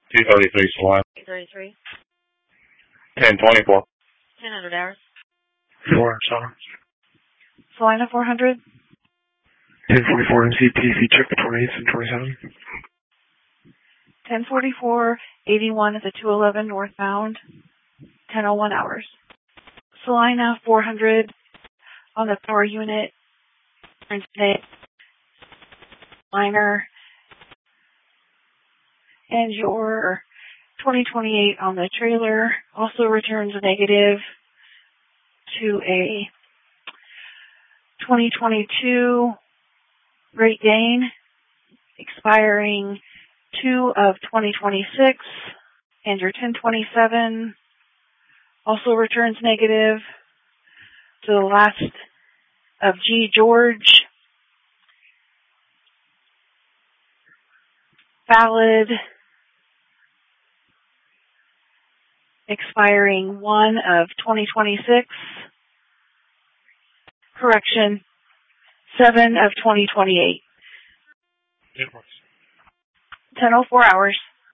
233 Salina. 833. 1024. 1000 hours. 400 Salina. Salina 400. 1044 MCPC check the 28th and 27. 1044, 81 at the 211 northbound. 1001 hours. Salina 400 on the power unit. Liner. And your 2028 on the trailer also returns a negative to a 2022 Great Dane expiring 2 of 2026, and your 1027 also returns negative to the last of G. George. Valid expiring 1 of 2026. Correction, 7 of 2028. 1004 hours.